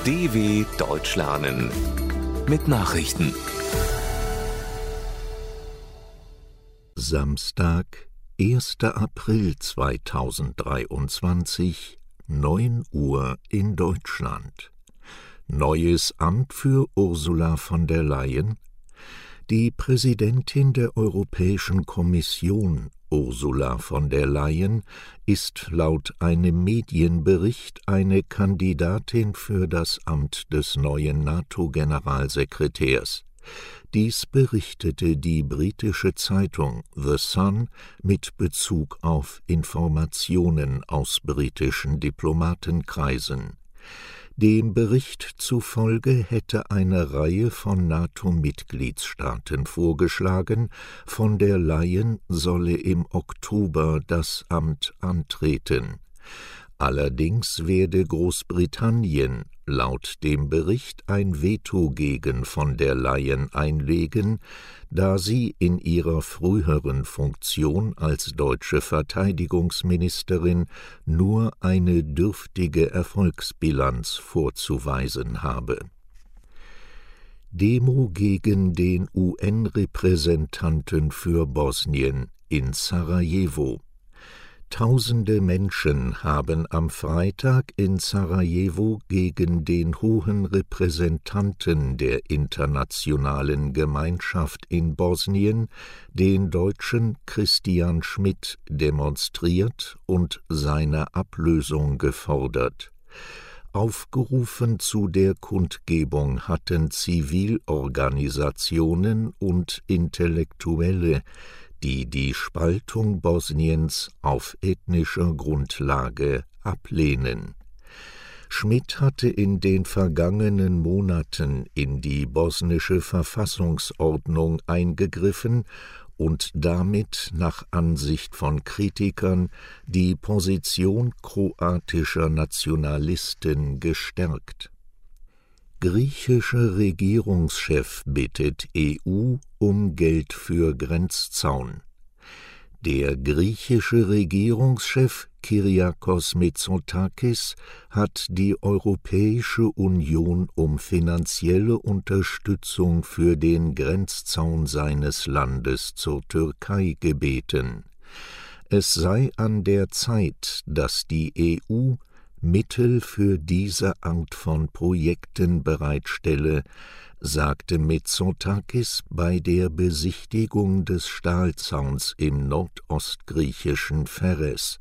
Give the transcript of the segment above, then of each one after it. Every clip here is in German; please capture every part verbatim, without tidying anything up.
D W Deutsch lernen mit Nachrichten. Samstag, erster April zweitausenddreiundzwanzig, neun Uhr in Deutschland. Neues Amt für Ursula von der Leyen. Die Präsidentin der Europäischen Kommission, Ursula von der Leyen, ist laut einem Medienbericht eine Kandidatin für das Amt des neuen NATO-Generalsekretärs. Dies berichtete die britische Zeitung The Sun mit Bezug auf Informationen aus britischen Diplomatenkreisen. Dem Bericht zufolge hätte eine Reihe von NATO-Mitgliedstaaten vorgeschlagen, von der Leyen solle im Oktober das Amt antreten. Allerdings werde Großbritannien laut dem Bericht ein Veto gegen von der Leyen einlegen, da sie in ihrer früheren Funktion als deutsche Verteidigungsministerin nur eine dürftige Erfolgsbilanz vorzuweisen habe. Demo gegen den U N-Repräsentanten für Bosnien in Sarajevo. Tausende Menschen haben am Freitag in Sarajevo gegen den hohen Repräsentanten der internationalen Gemeinschaft in Bosnien, den Deutschen Christian Schmidt, demonstriert und seine Ablösung gefordert. Aufgerufen zu der Kundgebung hatten Zivilorganisationen und Intellektuelle, die die Spaltung Bosniens auf ethnischer Grundlage ablehnen. Schmidt hatte in den vergangenen Monaten in die bosnische Verfassungsordnung eingegriffen und damit nach Ansicht von Kritikern die Position kroatischer Nationalisten gestärkt. Griechischer Regierungschef bittet E U um Geld für Grenzzaun. Der griechische Regierungschef Kyriakos Mitsotakis hat die Europäische Union um finanzielle Unterstützung für den Grenzzaun seines Landes zur Türkei gebeten. Es sei an der Zeit, dass die E U Mittel für diese Art von Projekten bereitstelle, sagte Mitsotakis bei der Besichtigung des Stahlzauns im nordostgriechischen Ferres.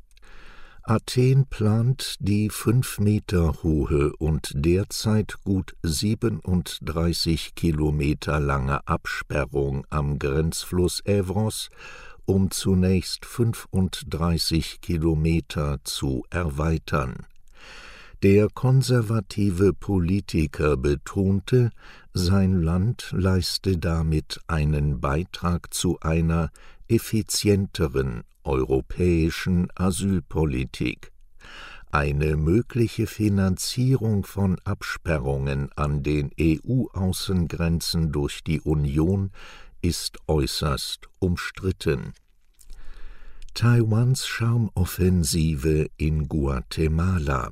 Athen plant die fünf Meter hohe und derzeit gut siebenunddreißig Kilometer lange Absperrung am Grenzfluss Evros um zunächst fünfunddreißig Kilometer zu erweitern. Der konservative Politiker betonte, sein Land leiste damit einen Beitrag zu einer effizienteren europäischen Asylpolitik. Eine mögliche Finanzierung von Absperrungen an den E U-Außengrenzen durch die Union ist äußerst umstritten. Taiwans Charmoffensive in Guatemala.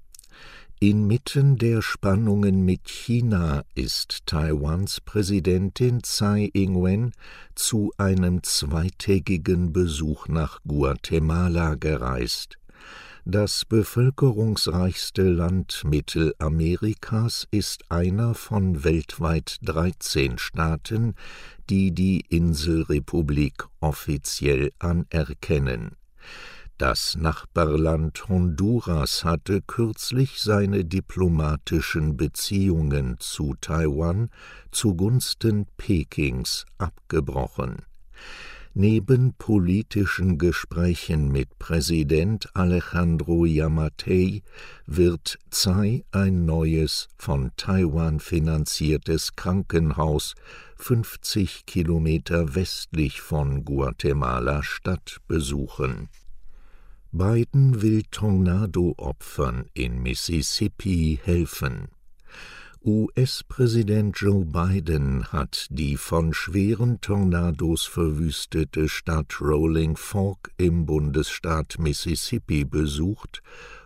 Inmitten der Spannungen mit China ist Taiwans Präsidentin Tsai Ing-wen zu einem zweitägigen Besuch nach Guatemala gereist. Das bevölkerungsreichste Land Mittelamerikas ist einer von weltweit dreizehn Staaten, die die Inselrepublik offiziell anerkennen. Das Nachbarland Honduras hatte kürzlich seine diplomatischen Beziehungen zu Taiwan zugunsten Pekings abgebrochen. Neben politischen Gesprächen mit Präsident Alejandro Yamatei wird Tsai ein neues, von Taiwan finanziertes Krankenhaus fünfzig Kilometer westlich von Guatemala-Stadt besuchen. Biden will Tornado-Opfern in Mississippi helfen. U S-Präsident Joe Biden hat die von schweren Tornados verwüstete Stadt Rolling Fork im Bundesstaat Mississippi besucht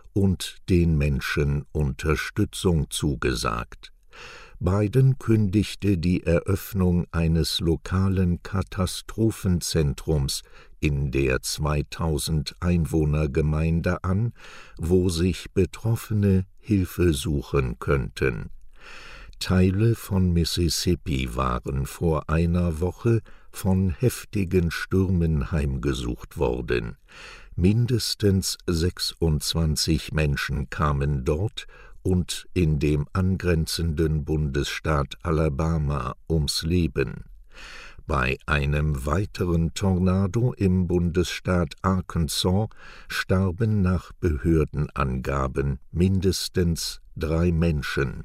und den Menschen Unterstützung zugesagt. Biden kündigte die Eröffnung eines lokalen Katastrophenzentrums in der zweitausend Einwohner-Gemeinde an, wo sich Betroffene Hilfe suchen könnten. Teile von Mississippi waren vor einer Woche von heftigen Stürmen heimgesucht worden. Mindestens sechsundzwanzig Menschen kamen dort und in dem angrenzenden Bundesstaat Alabama ums Leben. Bei einem weiteren Tornado im Bundesstaat Arkansas starben nach Behördenangaben mindestens drei Menschen.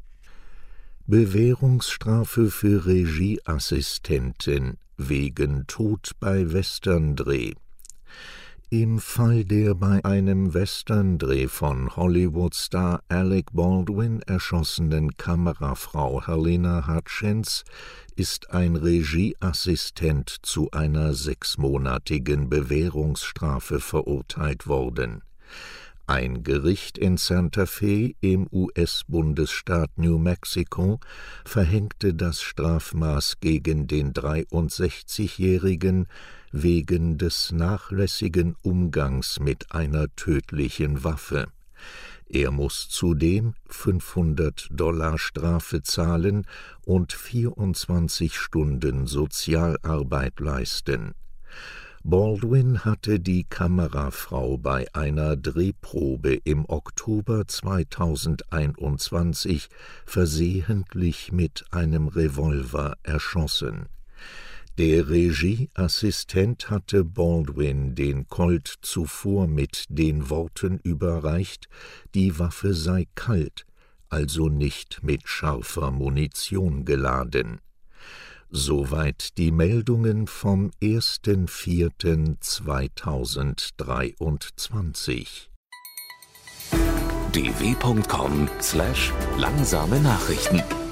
Bewährungsstrafe für Regieassistentin wegen Tod bei Westerndreh. Im Fall der bei einem Westerndreh von Hollywood-Star Alec Baldwin erschossenen Kamerafrau Helena Hutchins ist ein Regieassistent zu einer sechsmonatigen Bewährungsstrafe verurteilt worden. Ein Gericht in Santa Fe im U S-Bundesstaat New Mexico verhängte das Strafmaß gegen den dreiundsechzigjährigen wegen des nachlässigen Umgangs mit einer tödlichen Waffe. Er muss zudem fünfhundert Dollar Strafe zahlen und vierundzwanzig Stunden Sozialarbeit leisten. Baldwin hatte die Kamerafrau bei einer Drehprobe im Oktober zweitausendeinundzwanzig versehentlich mit einem Revolver erschossen. Der Regieassistent hatte Baldwin den Colt zuvor mit den Worten überreicht, die Waffe sei kalt, also nicht mit scharfer Munition geladen. Soweit die Meldungen vom erster vierter zweitausenddreiundzwanzig. d w punkt com slash langsame Nachrichten